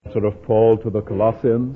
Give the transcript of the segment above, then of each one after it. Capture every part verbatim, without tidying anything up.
letter of Paul to the Colossians.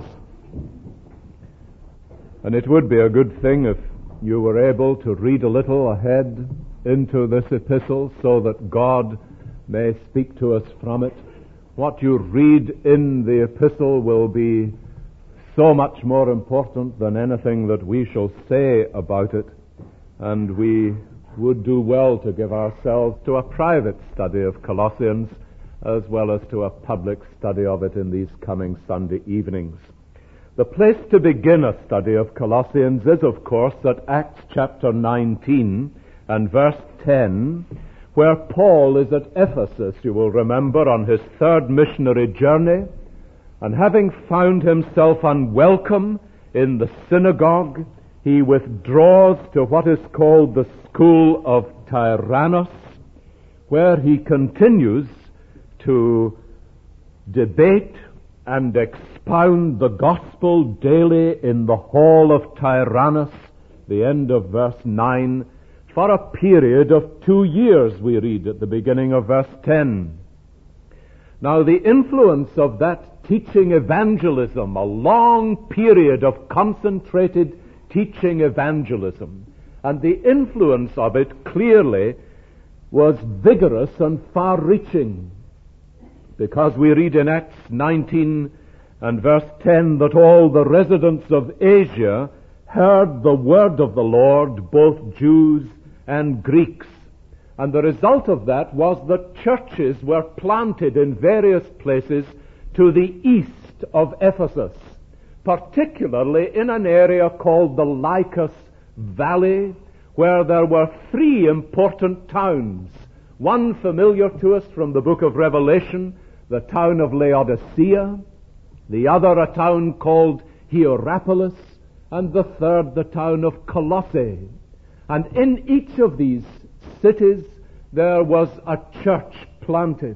And it would be a good thing if you were able to read a little ahead into this epistle so that God may speak to us from it. What you read in the epistle will be so much more important than anything that we shall say about it, and we would do well to give ourselves to a private study of Colossians as well as to a public study of it in these coming Sunday evenings. The place to begin a study of Colossians is, of course, at Acts chapter nineteen and verse ten, where Paul is at Ephesus, you will remember, on his third missionary journey, and having found himself unwelcome in the synagogue, he withdraws to what is called the school of Tyrannus, where he continues to debate and expound the gospel daily in the hall of Tyrannus, the end of verse nine, for a period of two years, we read at the beginning of verse ten. Now, the influence of that teaching evangelism, a long period of concentrated teaching evangelism, and the influence of it clearly was vigorous and far-reaching, because we read in Acts nineteen and verse ten that all the residents of Asia heard the word of the Lord, both Jews and Greeks. And the result of that was that churches were planted in various places to the east of Ephesus, particularly in an area called the Lycus Valley, where there were three important towns. One familiar to us from the book of Revelation, the town of Laodicea, the other a town called Hierapolis, and the third the town of Colossae. And in each of these cities there was a church planted,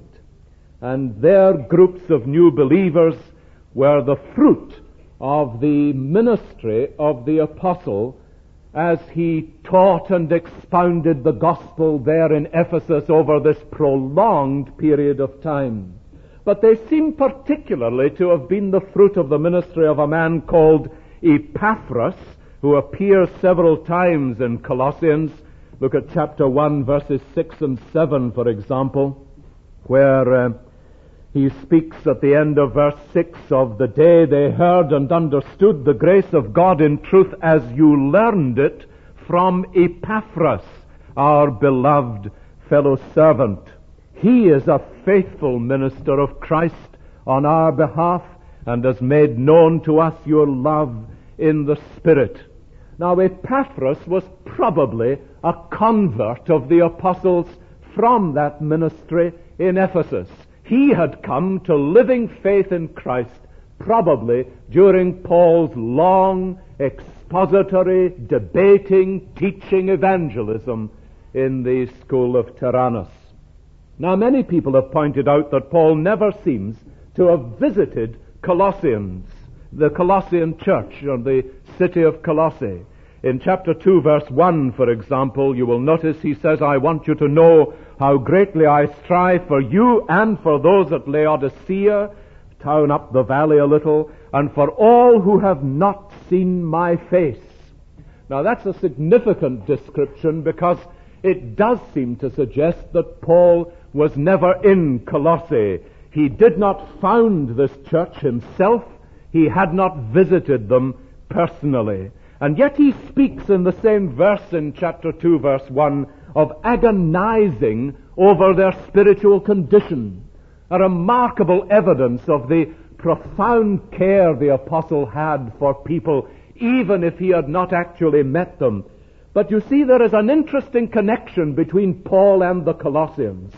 and their groups of new believers were the fruit of the ministry of the apostle as he taught and expounded the gospel there in Ephesus over this prolonged period of time. But they seem particularly to have been the fruit of the ministry of a man called Epaphras, who appears several times in Colossians. Look at chapter one, verses six and seven, for example, where uh, he speaks at the end of verse six of the day they heard and understood the grace of God in truth as you learned it from Epaphras, our beloved fellow servant. He is a faithful minister of Christ on our behalf and has made known to us your love in the Spirit. Now, Epaphras was probably a convert of the apostles from that ministry in Ephesus. He had come to living faith in Christ probably during Paul's long, expository, debating, teaching evangelism in the school of Tyrannus. Now, many people have pointed out that Paul never seems to have visited Colossians, the Colossian church, or the city of Colossae. In chapter two, verse one, for example, you will notice he says, I want you to know how greatly I strive for you and for those at Laodicea, town up the valley a little, and for all who have not seen my face. Now, that's a significant description because it does seem to suggest that Paul was never in Colossae. He did not found this church himself. He had not visited them personally. And yet he speaks in the same verse in chapter two, verse one, of agonizing over their spiritual condition. A remarkable evidence of the profound care the apostle had for people, even if he had not actually met them. But you see, there is an interesting connection between Paul and the Colossians.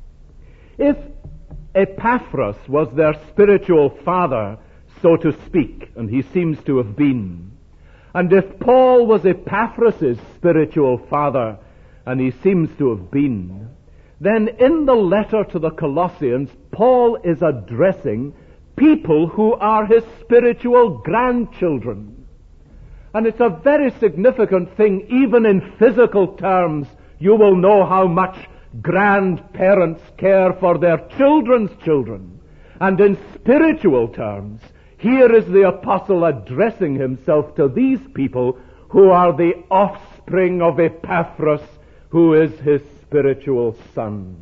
If Epaphras was their spiritual father, so to speak, and he seems to have been, and if Paul was Epaphras' spiritual father, and he seems to have been, then in the letter to the Colossians, Paul is addressing people who are his spiritual grandchildren. And it's a very significant thing, even in physical terms. You will know how much grandparents care for their children's children. And in spiritual terms, here is the apostle addressing himself to these people who are the offspring of Epaphras, who is his spiritual son.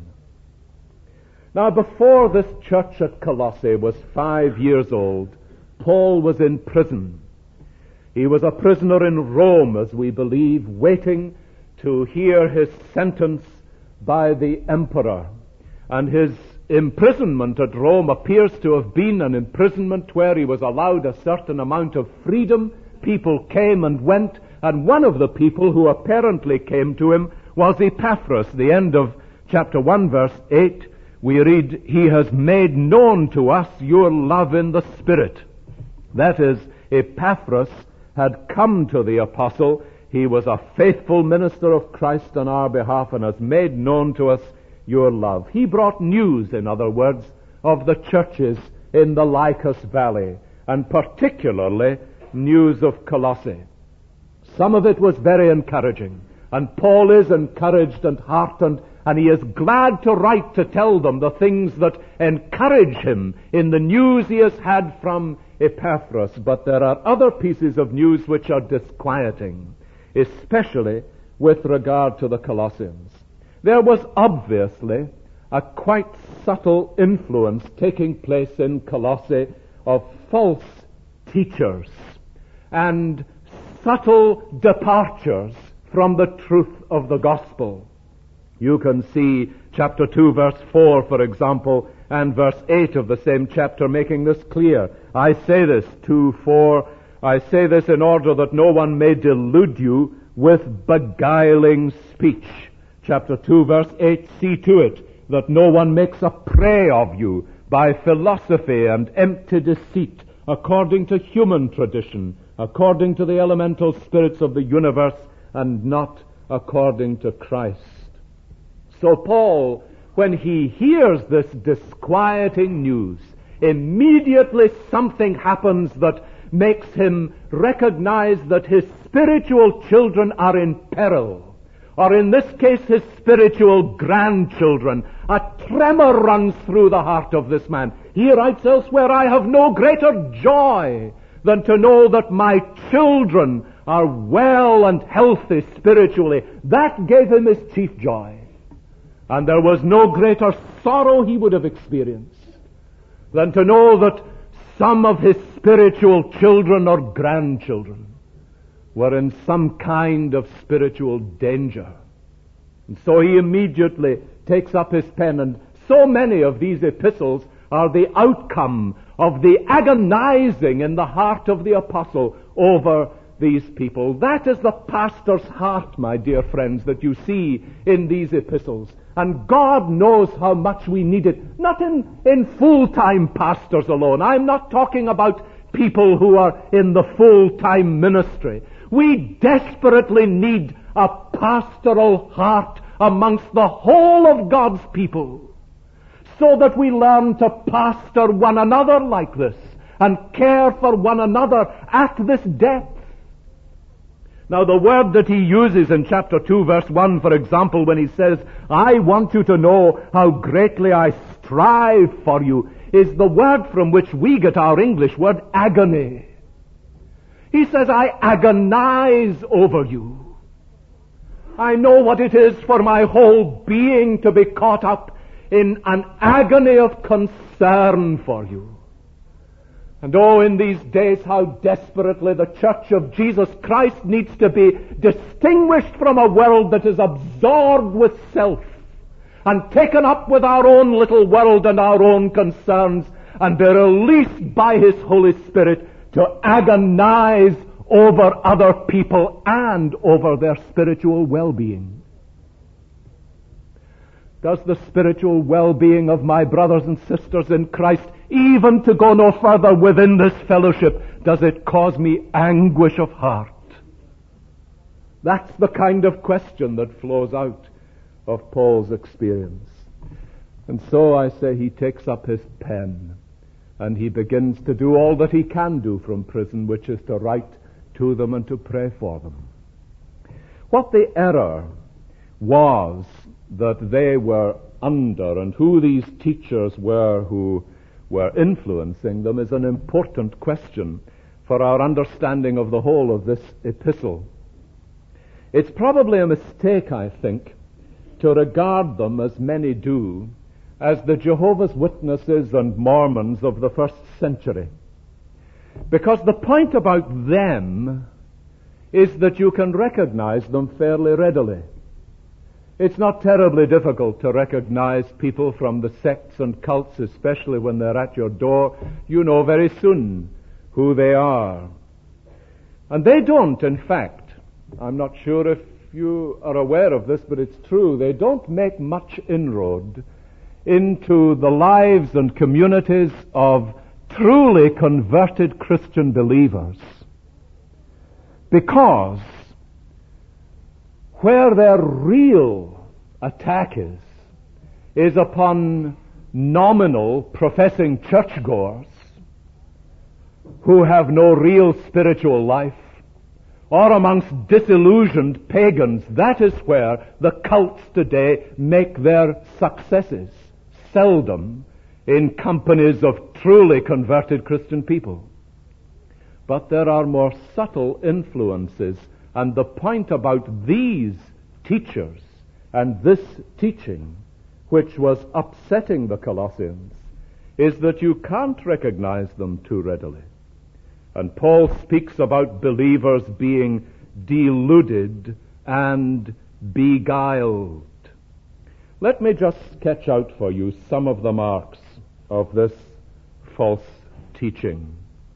Now, before this church at Colossae was five years old, Paul was in prison. He was a prisoner in Rome, as we believe, waiting to hear his sentence by the emperor. And his imprisonment at Rome appears to have been an imprisonment where he was allowed a certain amount of freedom. People came and went, and one of the people who apparently came to him was Epaphras. The end of chapter one, verse eight, we read, "He has made known to us your love in the Spirit." That is, Epaphras had come to the apostle. He was a faithful minister of Christ on our behalf and has made known to us your love. He brought news, in other words, of the churches in the Lycus Valley, and particularly news of Colossae. Some of it was very encouraging, and Paul is encouraged and heartened, and he is glad to write to tell them the things that encourage him in the news he has had from Epaphras. But there are other pieces of news which are disquieting, especially with regard to the Colossians. There was obviously a quite subtle influence taking place in Colossae of false teachers and subtle departures from the truth of the gospel. You can see chapter two, verse four, for example, and verse eight of the same chapter making this clear. I say this, two, four, I say this in order that no one may delude you with beguiling speech. Chapter two, verse eight, see to it that no one makes a prey of you by philosophy and empty deceit, according to human tradition, according to the elemental spirits of the universe, and not according to Christ. So Paul, when he hears this disquieting news, immediately something happens that makes him recognize that his spiritual children are in peril. Or in this case, his spiritual grandchildren. A tremor runs through the heart of this man. He writes elsewhere, I have no greater joy than to know that my children are well and healthy spiritually. That gave him his chief joy. And there was no greater sorrow he would have experienced than to know that some of his spiritual children or grandchildren were in some kind of spiritual danger. And so he immediately takes up his pen, and so many of these epistles are the outcome of the agonizing in the heart of the apostle over these people. That is the pastor's heart, my dear friends, that you see in these epistles. And God knows how much we need it. Not in, in full-time pastors alone. I'm not talking about people who are in the full-time ministry. We desperately need a pastoral heart amongst the whole of God's people, so that we learn to pastor one another like this and care for one another at this depth. Now, the word that he uses in chapter two, verse one, for example, when he says, I want you to know how greatly I strive for you, is the word from which we get our English word agony. He says, I agonize over you. I know what it is for my whole being to be caught up in an agony of concern for you. And oh, in these days, how desperately the Church of Jesus Christ needs to be distinguished from a world that is absorbed with self and taken up with our own little world and our own concerns, and be released by His Holy Spirit to agonize over other people and over their spiritual well-being. Does the spiritual well-being of my brothers and sisters in Christ, even to go no further within this fellowship, does it cause me anguish of heart? That's the kind of question that flows out of Paul's experience. And so I say he takes up his pen and he begins to do all that he can do from prison, which is to write to them and to pray for them. What the error was that they were under, and who these teachers were who were influencing them is an important question for our understanding of the whole of this epistle. It's probably a mistake, I think, to regard them, as many do, as the Jehovah's Witnesses and Mormons of the first century. Because the point about them is that you can recognize them fairly readily. It's not terribly difficult to recognize people from the sects and cults, especially when they're at your door. You know very soon who they are. And they don't, in fact, I'm not sure if you are aware of this, but it's true, they don't make much inroad into the lives and communities of truly converted Christian believers. Because where their real attack is, is upon nominal professing churchgoers who have no real spiritual life, or amongst disillusioned pagans. That is where the cults today make their successes, seldom in companies of truly converted Christian people. But there are more subtle influences, and the point about these teachers and this teaching, which was upsetting the Colossians, is that you can't recognize them too readily. And Paul speaks about believers being deluded and beguiled. Let me just sketch out for you some of the marks of this false teaching.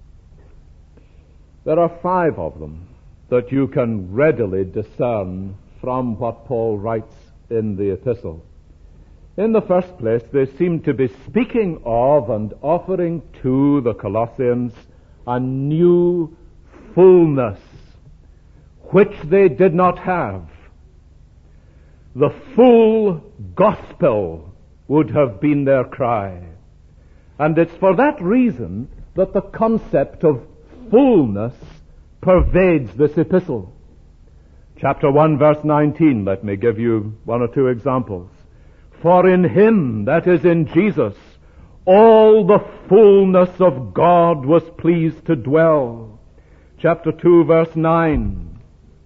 There are five of them that you can readily discern from what Paul writes in the epistle. In the first place, they seem to be speaking of and offering to the Colossians a new fullness which they did not have. The full gospel would have been their cry. And it's for that reason that the concept of fullness pervades this epistle. Chapter one, verse nineteen, let me give you one or two examples. For in him, that is in Jesus, all the fullness of God was pleased to dwell. Chapter two, verse nine.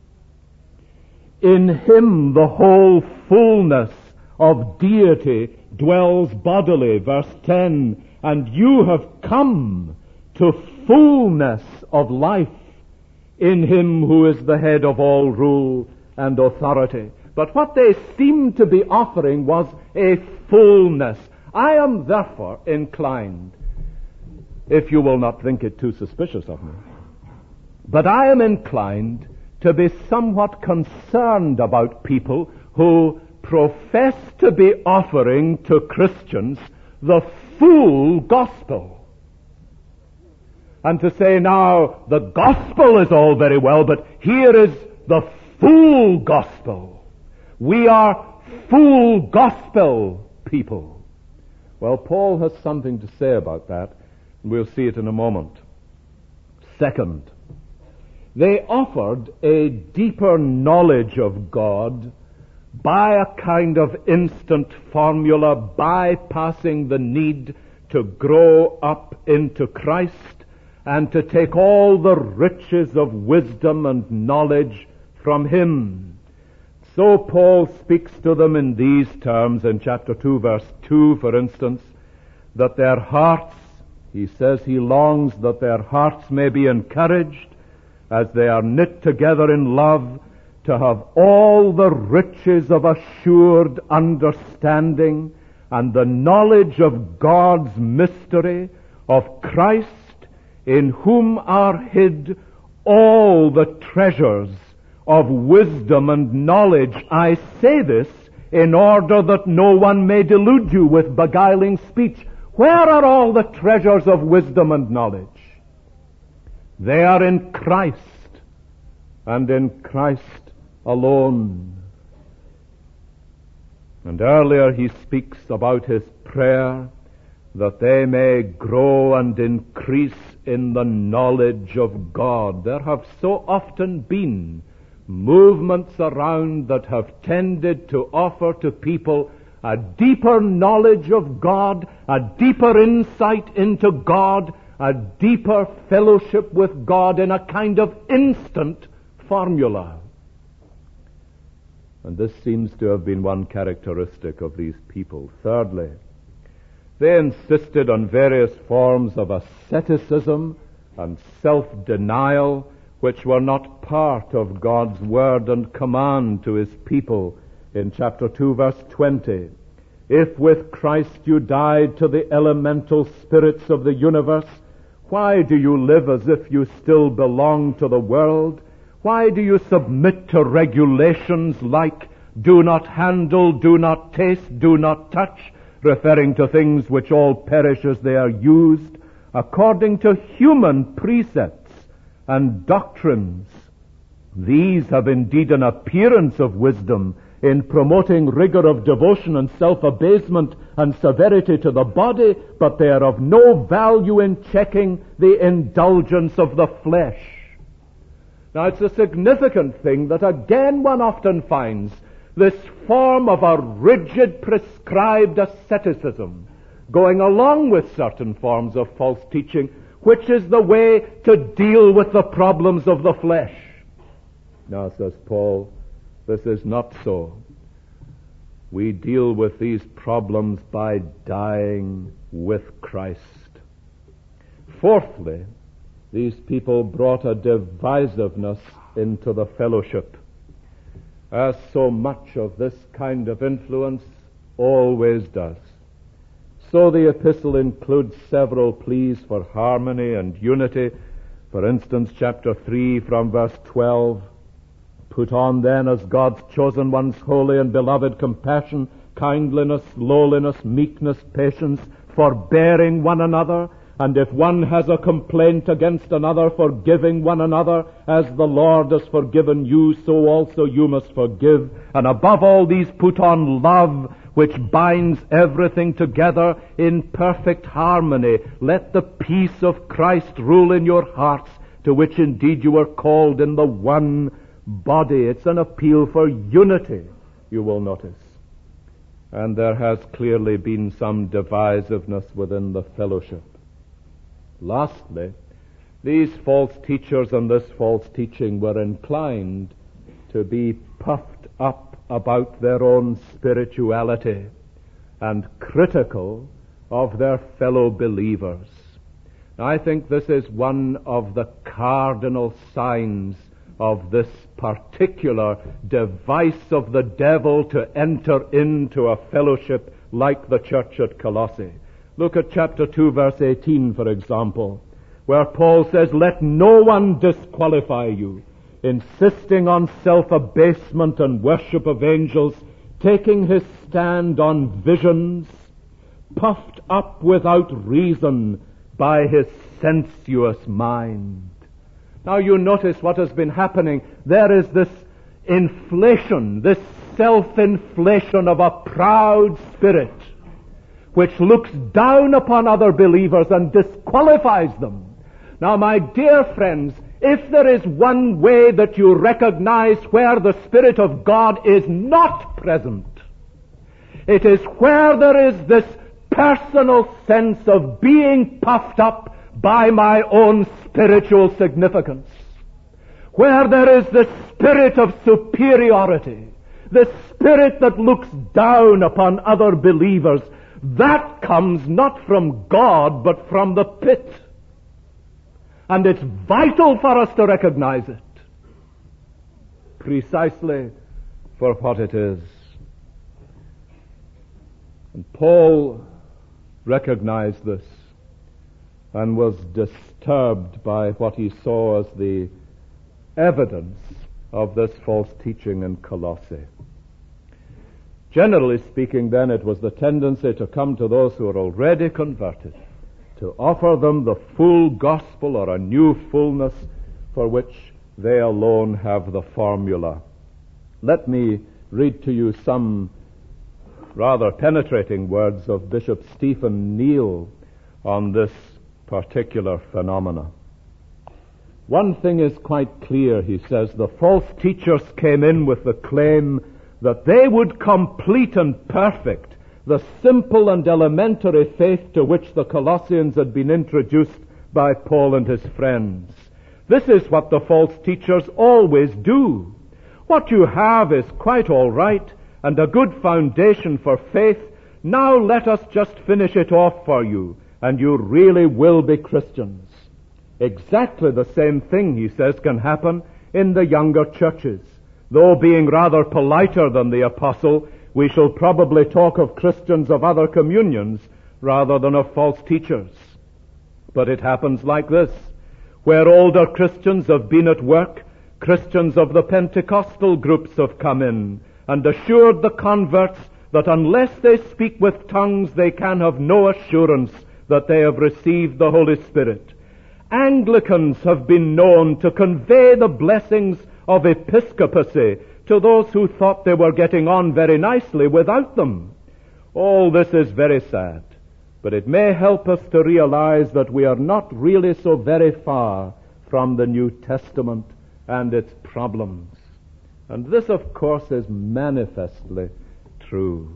In him the whole fullness of deity dwells bodily. Verse ten. And you have come to fullness of life in him who is the head of all rule and authority. But what they seemed to be offering was a fullness. I am therefore inclined, if you will not think it too suspicious of me, but I am inclined to be somewhat concerned about people who profess to be offering to Christians the full gospel. And to say, now, the gospel is all very well, but here is the full gospel. We are full gospel people. Well, Paul has something to say about that, and we'll see it in a moment. Second, they offered a deeper knowledge of God by a kind of instant formula, bypassing the need to grow up into Christ and to take all the riches of wisdom and knowledge from him. So Paul speaks to them in these terms in chapter two, verse two, for instance, that their hearts, he says he longs that their hearts may be encouraged as they are knit together in love, to have all the riches of assured understanding and the knowledge of God's mystery, of Christ, in whom are hid all the treasures of wisdom and knowledge. I say this in order that no one may delude you with beguiling speech. Where are all the treasures of wisdom and knowledge? They are in Christ, and in Christ alone. And earlier he speaks about his prayer that they may grow and increase in the knowledge of God. There have so often been movements around that have tended to offer to people a deeper knowledge of God, a deeper insight into God, a deeper fellowship with God in a kind of instant formula. And this seems to have been one characteristic of these people. Thirdly, they insisted on various forms of asceticism and self-denial which were not part of God's word and command to his people in chapter two, verse twenty. If with Christ you died to the elemental spirits of the universe, why do you live as if you still belong to the world? Why do you submit to regulations like do not handle, do not taste, do not touch, referring to things which all perish as they are used, according to human precepts and doctrines? These have indeed an appearance of wisdom in promoting rigor of devotion and self-abasement and severity to the body, but they are of no value in checking the indulgence of the flesh. Now, it's a significant thing that again one often finds this form of a rigid, prescribed asceticism going along with certain forms of false teaching, which is the way to deal with the problems of the flesh. Now, says Paul, this is not so. We deal with these problems by dying with Christ. Fourthly, these people brought a divisiveness into the fellowship, as so much of this kind of influence always does. So the epistle includes several pleas for harmony and unity. For instance, chapter three from verse twelve, put on then as God's chosen ones holy and beloved compassion, kindliness, lowliness, meekness, patience, forbearing one another, and if one has a complaint against another, forgiving one another, as the Lord has forgiven you, so also you must forgive. And above all these put on love, which binds everything together in perfect harmony. Let the peace of Christ rule in your hearts, to which indeed you were called in the one body. It's an appeal for unity, you will notice. And there has clearly been some divisiveness within the fellowship. Lastly, these false teachers and this false teaching were inclined to be puffed up about their own spirituality and critical of their fellow believers. I think this is one of the cardinal signs of this particular device of the devil to enter into a fellowship like the church at Colossae. Look at chapter two, verse eighteen, for example, where Paul says, let no one disqualify you, insisting on self-abasement and worship of angels, taking his stand on visions, puffed up without reason by his sensuous mind. Now you notice what has been happening. There is this inflation, this self-inflation of a proud spirit, which looks down upon other believers and disqualifies them. Now, my dear friends, if there is one way that you recognize where the Spirit of God is not present, it is where there is this personal sense of being puffed up by my own spiritual significance, where there is the spirit of superiority, the spirit that looks down upon other believers. That comes not from God, but from the pit. And it's vital for us to recognize it, precisely for what it is. And Paul recognized this and was disturbed by what he saw as the evidence of this false teaching in Colossae. Generally speaking, then, it was the tendency to come to those who are already converted, to offer them the full gospel or a new fullness for which they alone have the formula. Let me read to you some rather penetrating words of Bishop Stephen Neal on this particular phenomena. One thing is quite clear, he says. The false teachers came in with the claim that they would complete and perfect the simple and elementary faith to which the Colossians had been introduced by Paul and his friends. This is what the false teachers always do. What you have is quite all right and a good foundation for faith. Now let us just finish it off for you, and you really will be Christians. Exactly the same thing, he says, can happen in the younger churches. Though being rather politer than the apostle, we shall probably talk of Christians of other communions rather than of false teachers. But it happens like this. Where older Christians have been at work, Christians of the Pentecostal groups have come in and assured the converts that unless they speak with tongues, they can have no assurance that they have received the Holy Spirit. Anglicans have been known to convey the blessings of episcopacy to those who thought they were getting on very nicely without them. All this is very sad, but it may help us to realize that we are not really so very far from the New Testament and its problems. And this, of course, is manifestly true.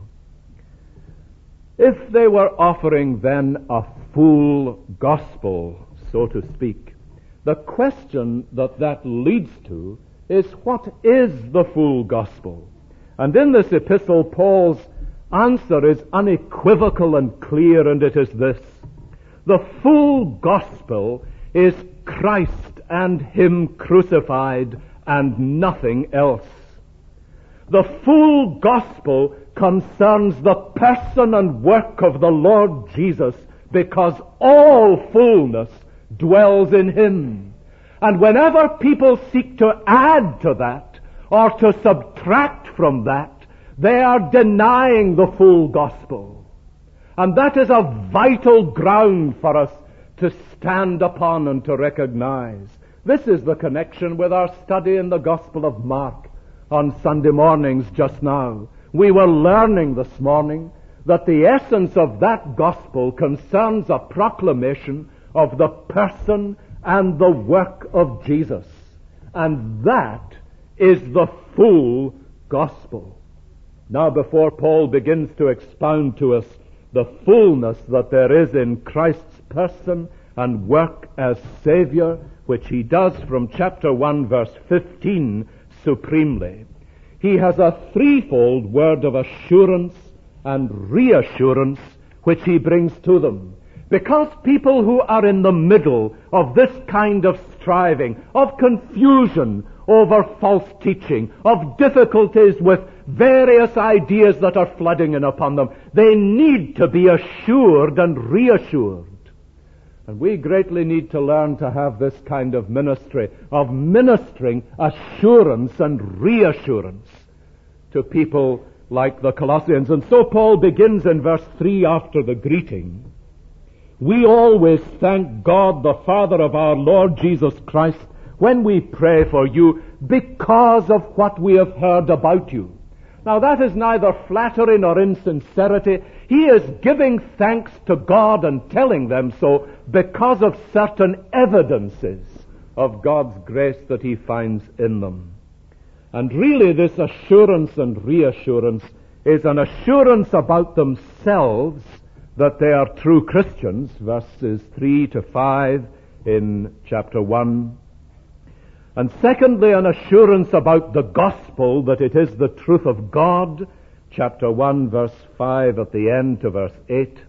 If they were offering then a full gospel, so to speak, the question that that leads to is, what is the full gospel? And in this epistle, Paul's answer is unequivocal and clear, and it is this: the full gospel is Christ and Him crucified and nothing else. The full gospel concerns the person and work of the Lord Jesus, because all fullness dwells in Him. And whenever people seek to add to that or to subtract from that, they are denying the full gospel. And that is a vital ground for us to stand upon and to recognize. This is the connection with our study in the Gospel of Mark on Sunday mornings just now. We were learning this morning that the essence of that gospel concerns a proclamation of the person and the work of Jesus. And that is the full gospel. Now, before Paul begins to expound to us the fullness that there is in Christ's person and work as Savior, which he does from chapter one, verse fifteen, supremely, he has a threefold word of assurance and reassurance which he brings to them. Because people who are in the middle of this kind of striving, of confusion over false teaching, of difficulties with various ideas that are flooding in upon them, they need to be assured and reassured. And we greatly need to learn to have this kind of ministry, of ministering assurance and reassurance to people like the Colossians. And so Paul begins in verse three after the greeting. We always thank God, the Father of our Lord Jesus Christ, when we pray for you because of what we have heard about you. Now that is neither flattery nor insincerity. He is giving thanks to God and telling them so because of certain evidences of God's grace that he finds in them. And really this assurance and reassurance is an assurance about themselves that they are true Christians, verses three to five in chapter one. And secondly, an assurance about the gospel, that it is the truth of God, chapter one, verse five at the end to verse eight.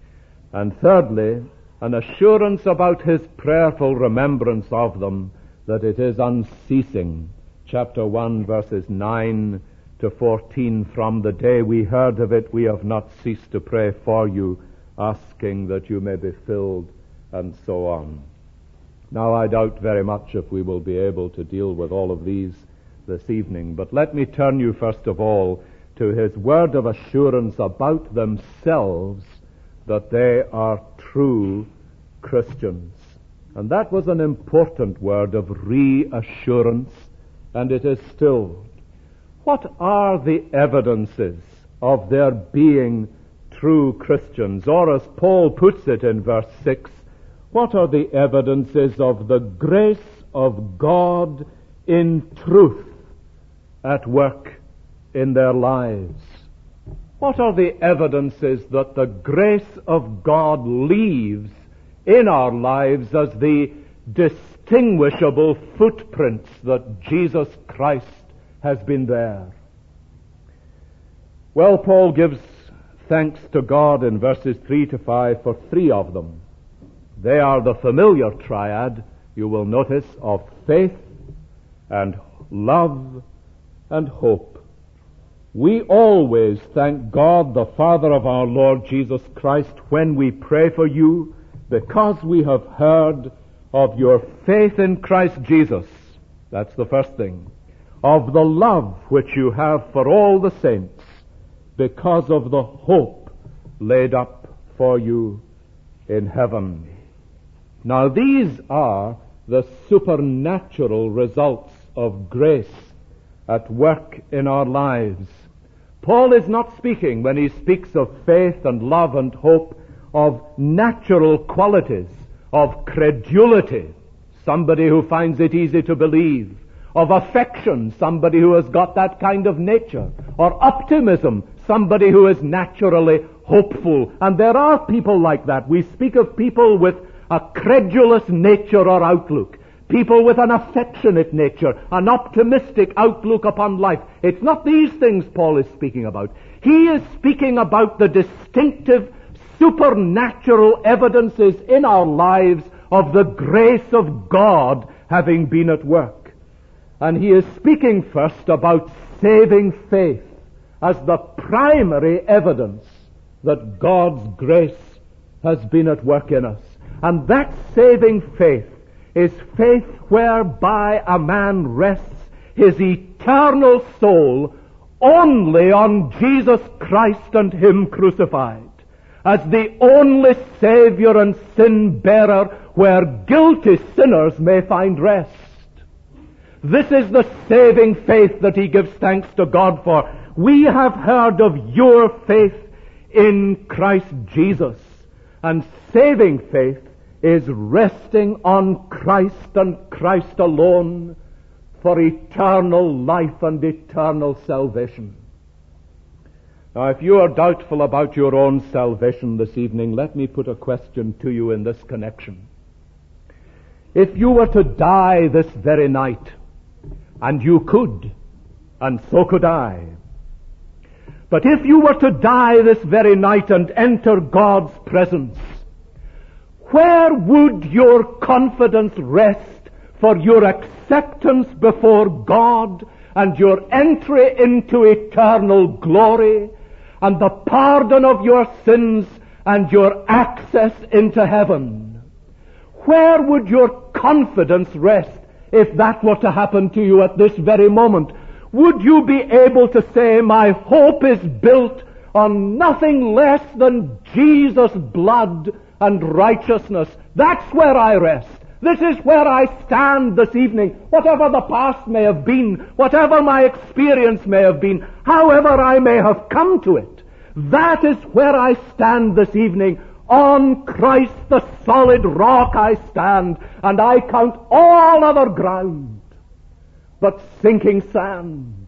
And thirdly, an assurance about his prayerful remembrance of them, that it is unceasing, chapter one, verses nine to fourteen, from the day we heard of it, we have not ceased to pray for you, asking that you may be filled, and so on. Now, I doubt very much if we will be able to deal with all of these this evening, but let me turn you first of all to his word of assurance about themselves that they are true Christians. And that was an important word of reassurance, and it is still. What are the evidences of their being true Christians? Or as Paul puts it in verse six, what are the evidences of the grace of God in truth at work in their lives? What are the evidences that the grace of God leaves in our lives as the distinguishable footprints that Jesus Christ has been there? Well, Paul gives thanks to God in verses three to five for three of them. They are the familiar triad, you will notice, of faith and love and hope. We always thank God, the Father of our Lord Jesus Christ, when we pray for you, because we have heard of your faith in Christ Jesus. That's the first thing. Of the love which you have for all the saints, because of the hope laid up for you in heaven. Now these are the supernatural results of grace at work in our lives. Paul is not speaking, when he speaks of faith and love and hope, of natural qualities, of credulity, somebody who finds it easy to believe, of affection, somebody who has got that kind of nature, or optimism, somebody who is naturally hopeful. And there are people like that. We speak of people with a credulous nature or outlook, people with an affectionate nature, an optimistic outlook upon life. It's not these things Paul is speaking about. He is speaking about the distinctive supernatural evidences in our lives of the grace of God having been at work. And he is speaking first about saving faith as the primary evidence that God's grace has been at work in us. And that saving faith is faith whereby a man rests his eternal soul only on Jesus Christ and Him crucified, as the only Savior and sin-bearer where guilty sinners may find rest. This is the saving faith that he gives thanks to God for. We have heard of your faith in Christ Jesus. And saving faith is resting on Christ and Christ alone for eternal life and eternal salvation. Now, if you are doubtful about your own salvation this evening, let me put a question to you in this connection. If you were to die this very night, and you could, and so could I, but if you were to die this very night and enter God's presence, where would your confidence rest for your acceptance before God and your entry into eternal glory and the pardon of your sins and your access into heaven? Where would your confidence rest if that were to happen to you at this very moment? Would you be able to say, my hope is built on nothing less than Jesus' blood and righteousness? That's where I rest. This is where I stand this evening. Whatever the past may have been, whatever my experience may have been, however I may have come to it, that is where I stand this evening. On Christ the solid rock I stand, and I count all other ground but sinking sand.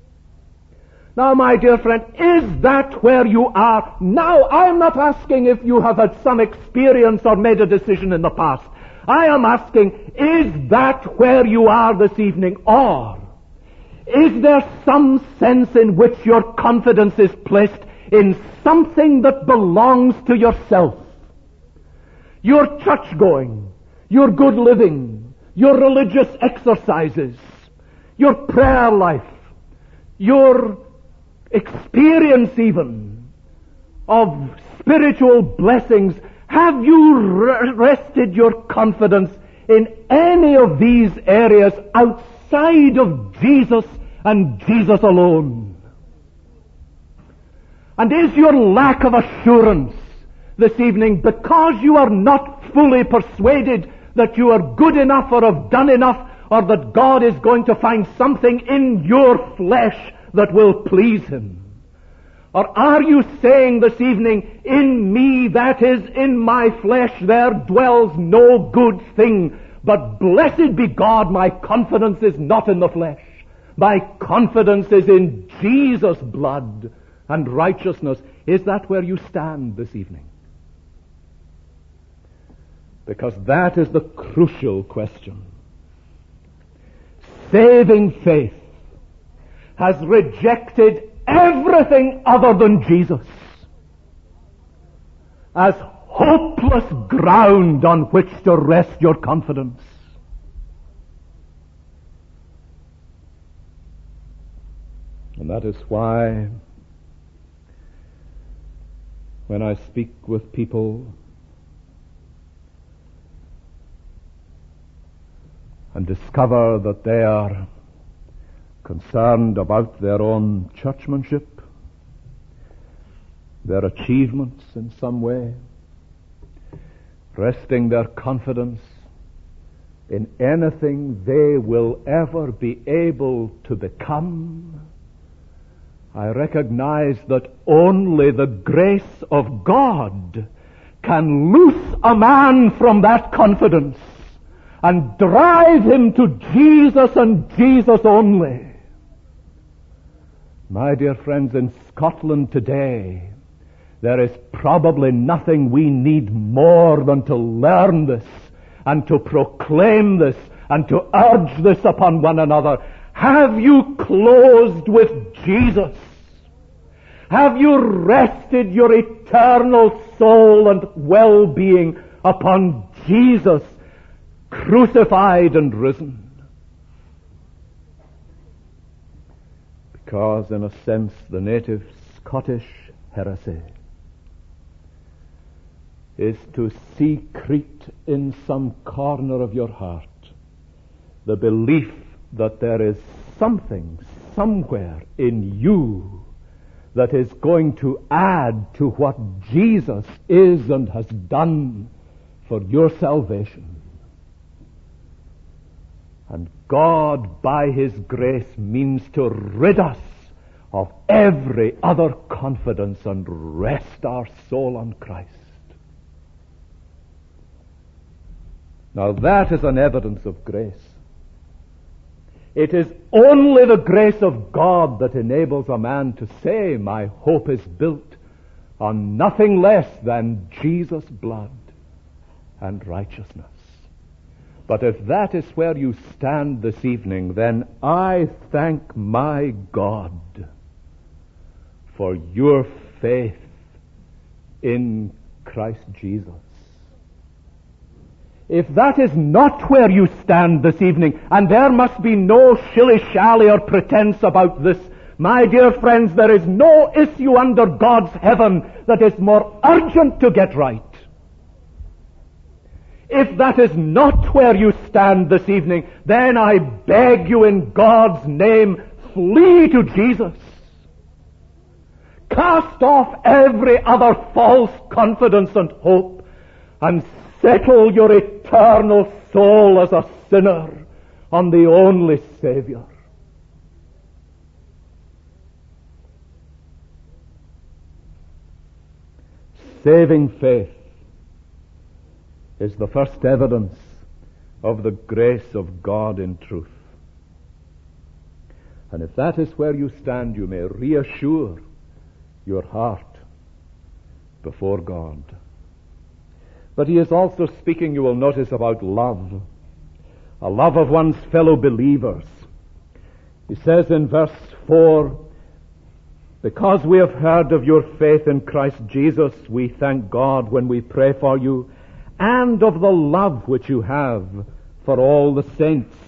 Now, my dear friend, is that where you are now? I am not asking if you have had some experience or made a decision in the past. I am asking, is that where you are this evening? Or is there some sense in which your confidence is placed in something that belongs to yourself? Your church-going, your good living, your religious exercises, your prayer life, your experience even of spiritual blessings. Have you rested your confidence in any of these areas outside of Jesus and Jesus alone? And is your lack of assurance this evening because you are not fully persuaded that you are good enough or have done enough, or that God is going to find something in your flesh that will please Him? Or are you saying this evening, in me, that is, in my flesh, there dwells no good thing, but blessed be God, my confidence is not in the flesh. My confidence is in Jesus' blood and righteousness. Is that where you stand this evening? Because that is the crucial question. Saving faith has rejected everything other than Jesus as hopeless ground on which to rest your confidence. And that is why when I speak with people and discover that they are concerned about their own churchmanship, their achievements in some way, resting their confidence in anything they will ever be able to become, I recognize that only the grace of God can loose a man from that confidence and drive him to Jesus and Jesus only. My dear friends, in Scotland today, there is probably nothing we need more than to learn this and to proclaim this and to urge this upon one another. Have you closed with Jesus? Have you rested your eternal soul and well-being upon Jesus, crucified and risen? Because, in a sense, the native Scottish heresy is to secrete in some corner of your heart the belief that there is something somewhere in you that is going to add to what Jesus is and has done for your salvation. And God, by His grace, means to rid us of every other confidence and rest our soul on Christ. Now that is an evidence of grace. It is only the grace of God that enables a man to say, my hope is built on nothing less than Jesus' blood and righteousness. But if that is where you stand this evening, then I thank my God for your faith in Christ Jesus. If that is not where you stand this evening, and there must be no shilly-shally or pretense about this, my dear friends, there is no issue under God's heaven that is more urgent to get right. If that is not where you stand this evening, then I beg you in God's name, flee to Jesus. Cast off every other false confidence and hope, and settle your eternal soul as a sinner on the only Savior. Saving faith is the first evidence of the grace of God in truth. And if that is where you stand, you may reassure your heart before God. But he is also speaking, you will notice, about love. A love of one's fellow believers. He says in verse four, because we have heard of your faith in Christ Jesus, we thank God when we pray for you, and of the love which you have for all the saints.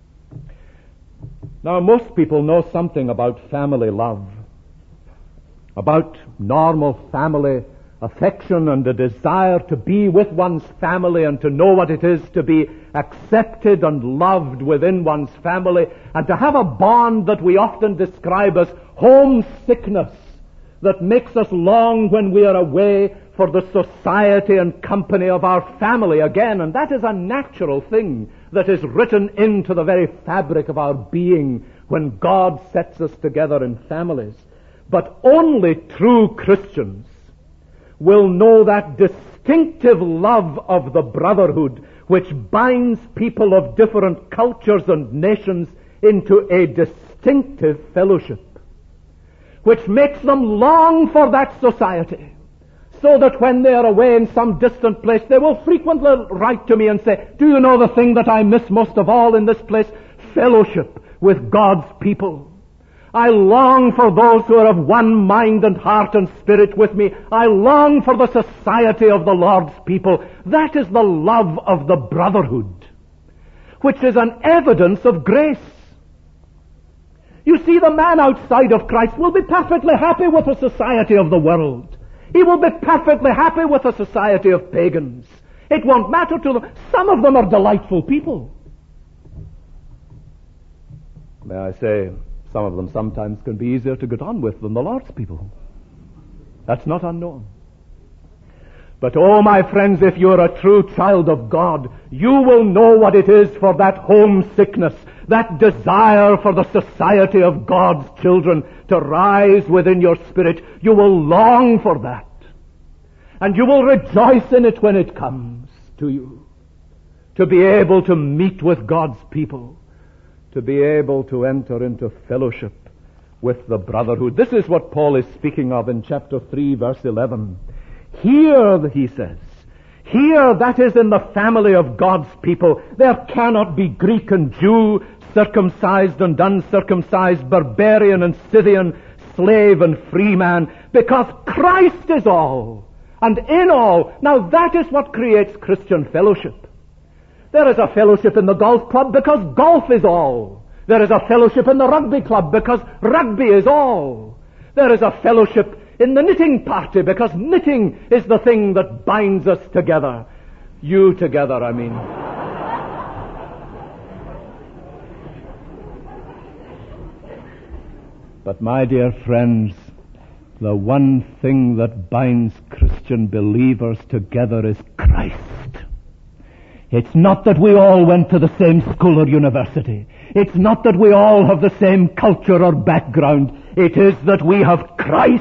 Now, most people know something about family love, about normal family affection and a desire to be with one's family and to know what it is to be accepted and loved within one's family, and to have a bond that we often describe as homesickness that makes us long when we are away for the society and company of our family again. And that is a natural thing that is written into the very fabric of our being when God sets us together in families. But only true Christians will know that distinctive love of the brotherhood which binds people of different cultures and nations into a distinctive fellowship, which makes them long for that society, so that when they are away in some distant place, they will frequently write to me and say, do you know the thing that I miss most of all in this place? Fellowship with God's people. I long for those who are of one mind and heart and spirit with me. I long for the society of the Lord's people. That is the love of the brotherhood, which is an evidence of grace. You see, the man outside of Christ will be perfectly happy with the society of the world. He will be perfectly happy with the society of pagans. It won't matter to them. Some of them are delightful people. May I say, some of them sometimes can be easier to get on with than the Lord's people. That's not unknown. But oh, my friends, if you're a true child of God, you will know what it is for that homesickness, that desire for the society of God's children to rise within your spirit. You will long for that. And you will rejoice in it when it comes to you. To be able to meet with God's people. To be able to enter into fellowship with the brotherhood. This is what Paul is speaking of in chapter three, verse eleven. Here, he says, here, that is in the family of God's people, there cannot be Greek and Jew, circumcised and uncircumcised, barbarian and Scythian, slave and free man, because Christ is all, and in all. Now that is what creates Christian fellowship. There is a fellowship in the golf club because golf is all. There is a fellowship in the rugby club because rugby is all. There is a fellowship in the knitting party because knitting is the thing that binds us together. You together, I mean. But my dear friends, the one thing that binds Christian believers together is Christ. It's not that we all went to the same school or university. It's not that we all have the same culture or background. It is that we have Christ.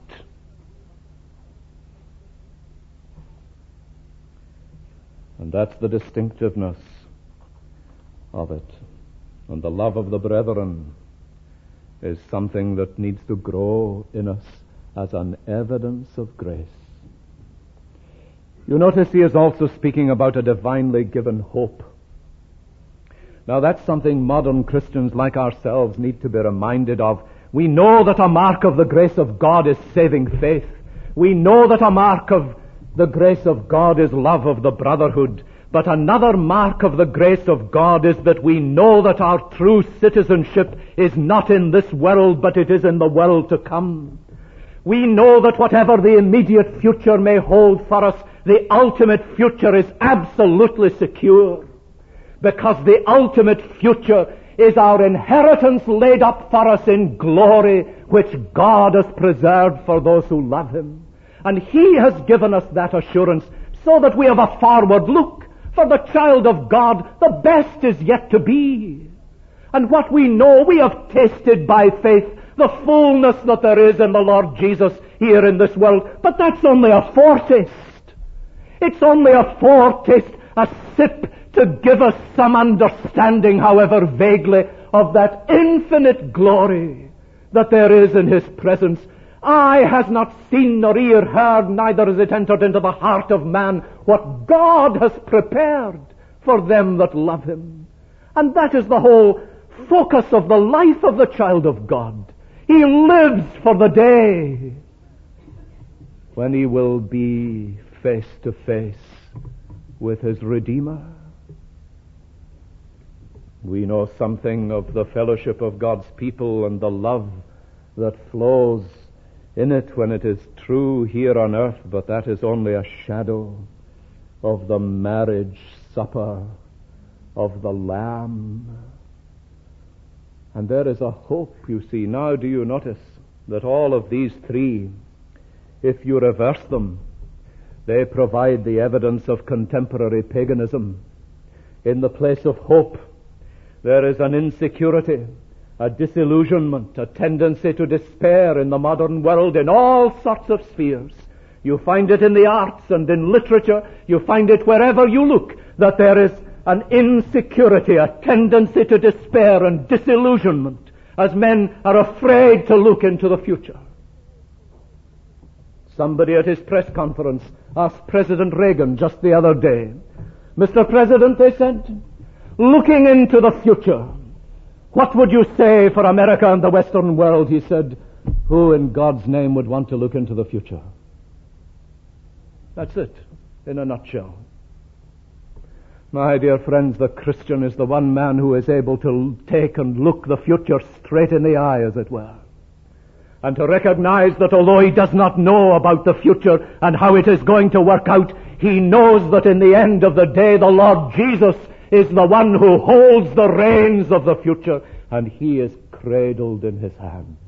And that's the distinctiveness of it. And the love of the brethren is something that needs to grow in us as an evidence of grace. You notice he is also speaking about a divinely given hope. Now that's something modern Christians like ourselves need to be reminded of. We know that a mark of the grace of God is saving faith. We know that a mark of the grace of God is love of the brotherhood. But another mark of the grace of God is that we know that our true citizenship is not in this world, but it is in the world to come. We know that whatever the immediate future may hold for us, the ultimate future is absolutely secure. Because the ultimate future is our inheritance laid up for us in glory, which God has preserved for those who love Him. And He has given us that assurance so that we have a forward look. For the child of God, the best is yet to be. And what we know, we have tasted by faith the fullness that there is in the Lord Jesus here in this world. But that's only a foretaste. It's only a foretaste, a sip to give us some understanding, however vaguely, of that infinite glory that there is in His presence. Eye has not seen nor ear heard, neither has it entered into the heart of man what God has prepared for them that love Him. And that is the whole focus of the life of the child of God. He lives for the day when he will be face to face with his Redeemer. We know something of the fellowship of God's people and the love that flows in it when it is true here on earth, but that is only a shadow of the marriage supper of the Lamb. And there is a hope, you see. Now do you notice that all of these three, if you reverse them, they provide the evidence of contemporary paganism. In the place of hope, there is an insecurity, a disillusionment, a tendency to despair in the modern world in all sorts of spheres. You find it in the arts and in literature. You find it wherever you look, that there is an insecurity, a tendency to despair and disillusionment as men are afraid to look into the future. Somebody at his press conference asked President Reagan just the other day, Mister President, they said, looking into the future, what would you say for America and the Western world? He said, who in God's name would want to look into the future? That's it, in a nutshell. My dear friends, the Christian is the one man who is able to take and look the future straight in the eye, as it were, and to recognize that although he does not know about the future and how it is going to work out, he knows that in the end of the day, the Lord Jesus is the one who holds the reins of the future, and he is cradled in his hands.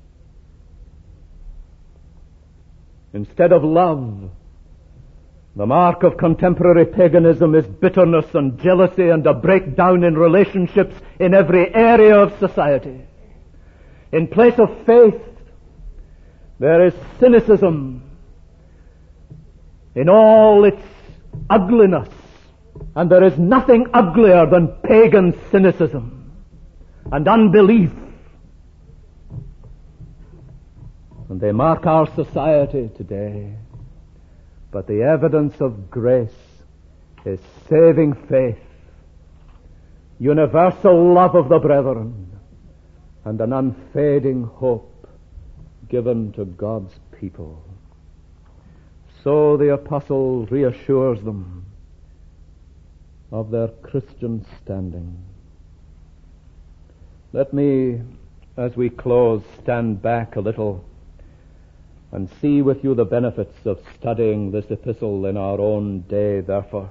Instead of love, the mark of contemporary paganism is bitterness and jealousy and a breakdown in relationships in every area of society. In place of faith, there is cynicism in all its ugliness, and there is nothing uglier than pagan cynicism and unbelief. And they mark our society today. But the evidence of grace is saving faith, universal love of the brethren, and an unfading hope given to God's people. So the apostle reassures them of their Christian standing. Let me, as we close, stand back a little and see with you the benefits of studying this epistle in our own day, therefore.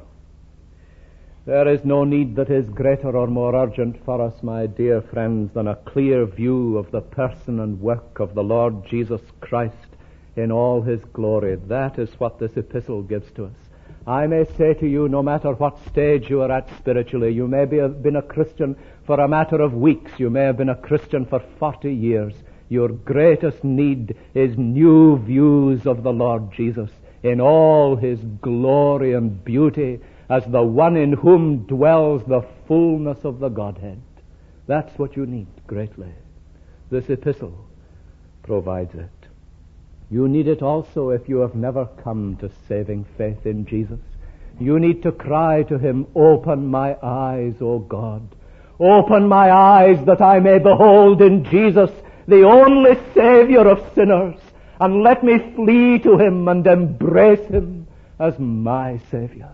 There is no need that is greater or more urgent for us, my dear friends, than a clear view of the person and work of the Lord Jesus Christ in all his glory. That is what this epistle gives to us. I may say to you, no matter what stage you are at spiritually, you may be a, been a Christian for a matter of weeks, you may have been a Christian for forty years, your greatest need is new views of the Lord Jesus in all his glory and beauty as the one in whom dwells the fullness of the Godhead. That's what you need greatly. This epistle provides it. You need it also if you have never come to saving faith in Jesus. You need to cry to him, open my eyes, O God. Open my eyes that I may behold in Jesus the only Savior of sinners, and let me flee to him and embrace him as my Savior.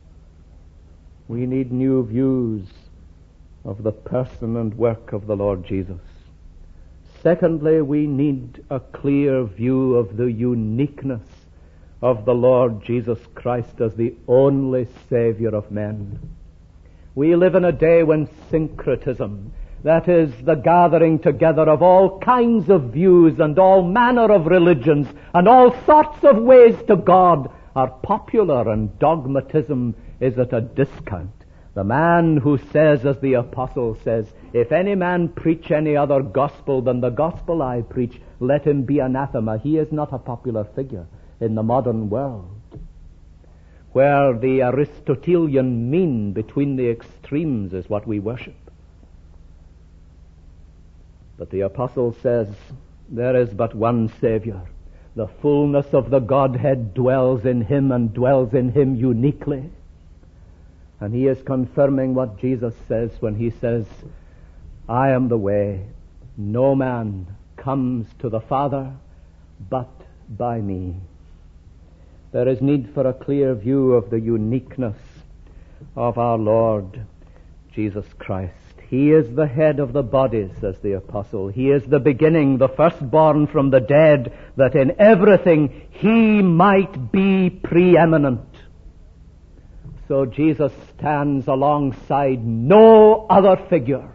We need new views of the person and work of the Lord Jesus. Secondly, we need a clear view of the uniqueness of the Lord Jesus Christ as the only Savior of men. We live in a day when syncretism, that is, the gathering together of all kinds of views and all manner of religions and all sorts of ways to God, are popular, and dogmatism is at a discount. The man who says, as the apostle says, if any man preach any other gospel than the gospel I preach, let him be anathema. He is not a popular figure in the modern world, where the Aristotelian mean between the extremes is what we worship. But the apostle says, there is but one Savior. The fullness of the Godhead dwells in him and dwells in him uniquely. And he is confirming what Jesus says when he says, I am the way. No man comes to the Father but by me. There is need for a clear view of the uniqueness of our Lord Jesus Christ. He is the head of the body, says the apostle. He is the beginning, the firstborn from the dead, that in everything he might be preeminent. So Jesus stands alongside no other figure.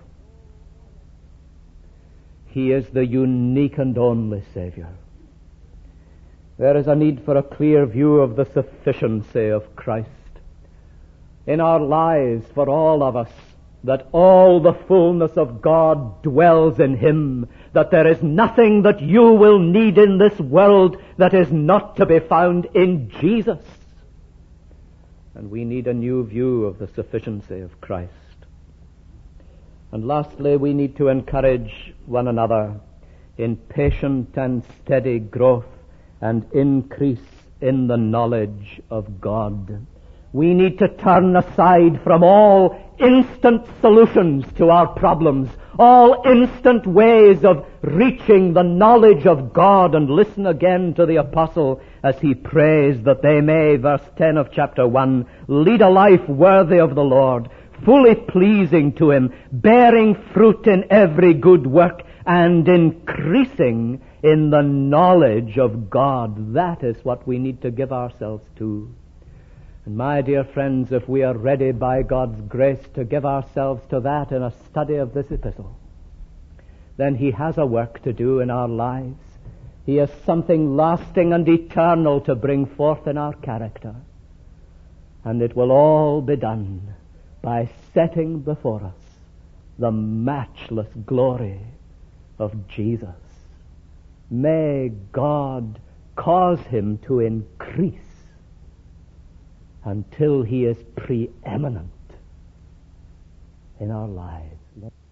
He is the unique and only Savior. There is a need for a clear view of the sufficiency of Christ in our lives, for all of us, that all the fullness of God dwells in him, that there is nothing that you will need in this world that is not to be found in Jesus. And we need a new view of the sufficiency of Christ. And lastly, we need to encourage one another in patient and steady growth and increase in the knowledge of God. We need to turn aside from all instant solutions to our problems, all instant ways of reaching the knowledge of God, and listen again to the apostle as he prays that they may, verse ten of chapter one, lead a life worthy of the Lord, fully pleasing to Him, bearing fruit in every good work, and increasing in the knowledge of God. That is what we need to give ourselves to. And my dear friends, if we are ready by God's grace to give ourselves to that in a study of this epistle, then He has a work to do in our lives. He has something lasting and eternal to bring forth in our character. And it will all be done by setting before us the matchless glory of Jesus. May God cause Him to increase until He is preeminent in our lives.